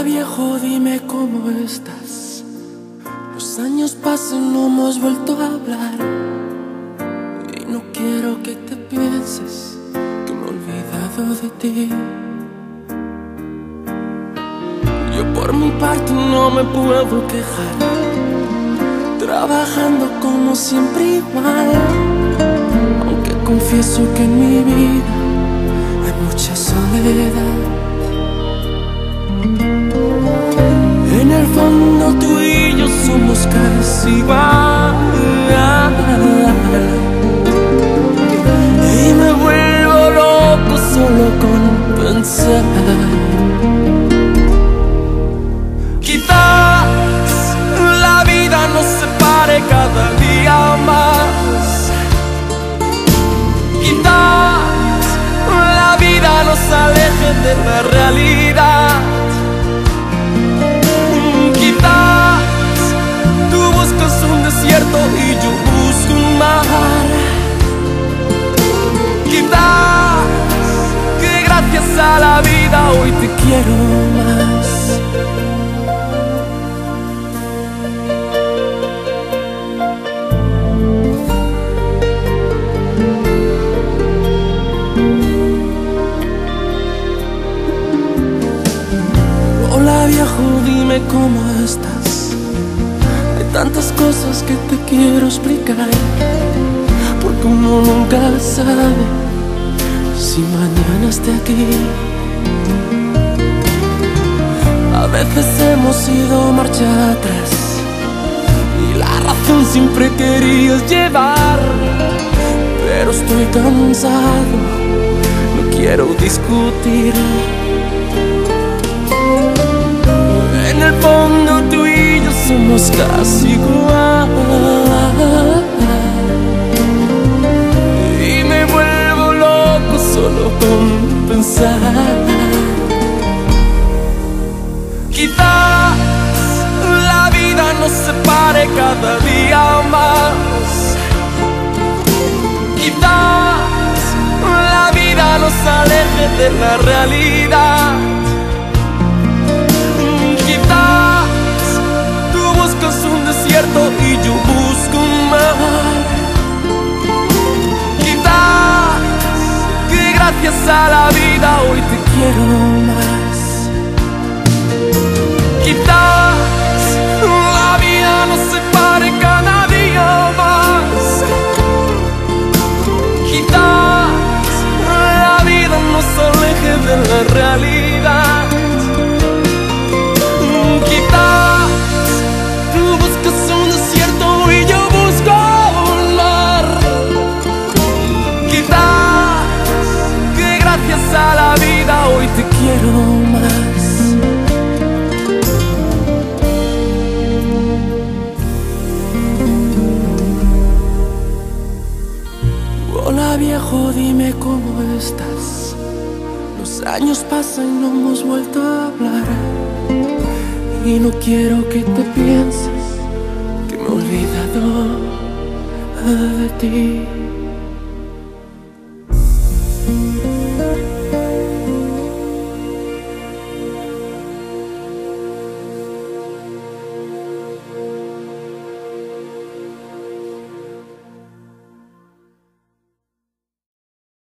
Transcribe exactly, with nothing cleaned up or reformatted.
Viejo, dime cómo estás. Los años pasan, no hemos vuelto a hablar. Y no quiero que te pienses que me he olvidado de ti. Yo por mi parte no me puedo quejar, trabajando como siempre igual. Aunque confieso que en mi vida hay mucha soledad. En el fondo tú y yo somos casi igual. Y me vuelvo loco solo con pensar. Quizás la vida nos separe cada día más. Quizás la vida nos aleje de la realidad. Tú buscas un desierto y yo busco un mar. Quizás que gracias a la vida hoy te quiero más. Hola viejo, dime cómo estás. Hay tantas cosas que te quiero explicar, porque uno nunca sabe si mañana esté aquí. A veces hemos ido marcha atrás y la razón siempre querías llevar, pero estoy cansado, no quiero discutir. En el fondo tú y yo somos casi igual. Y me vuelvo loco solo con pensar. Quizás la vida nos separe cada día más. Quizás la vida nos aleje de la realidad. Quizás tú buscas un desierto y yo busco un mar. Quizás que gracias a la vida hoy te quiero más. Quizás la vida nos separe cada día más. Quizás la vida nos aleje de la realidad. Quizás tú buscas un desierto y yo busco un mar. Quizás que gracias a la vida hoy te quiero más. Hola viejo, dime cómo estás. Los años pasan y no hemos vuelto a hablar. Y no quiero que te pienses que me he olvidado de ti.